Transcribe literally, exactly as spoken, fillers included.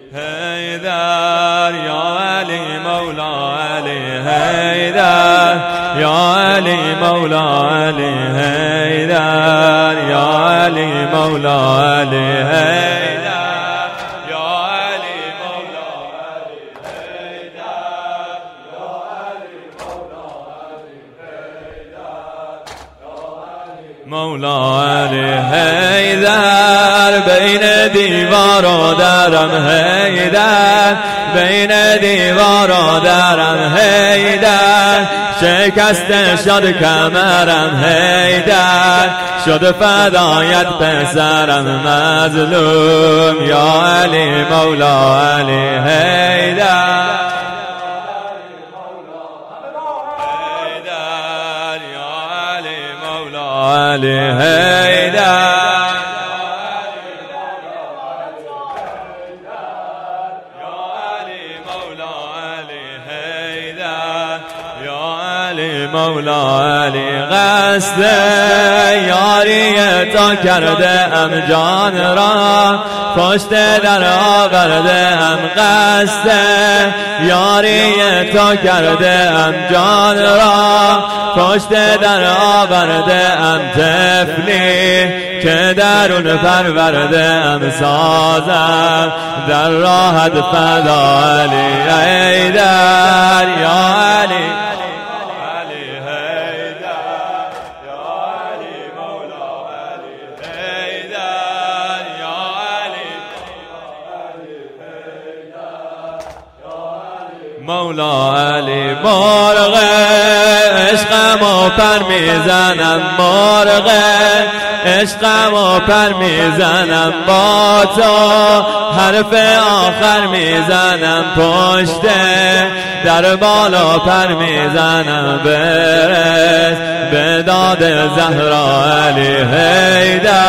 حیدر یا علی مولا علی حیدر یا علی مولا علی حیدر یا علی مولا علی حیدر یا علی مولا علی حیدر یا علی مولا علی حیدر مولا علی حیدر بین دیوار و درم حیدر بین دیوار و درم حیدر شکسته شد کمرم حیدر شد فدایت پسرم مظلوم یا علی مولا علی حیدر حیدر یا علی مولا علی حیدر مولا علی قصد یاری تا کرده ام جان را پشت در آورده ام قصد یاری تا کرده ام جان را پشت در آورده ام طفلی که درون پرورده ام سازم در راحت فدا علی حیدر یا علی مولا علی مرغ عشقم و پر میزنم مرغ عشقم و پر میزنم با تو حرف آخر میزنم پشت در بالا پر میزنم برس به داد زهرا علی حیدر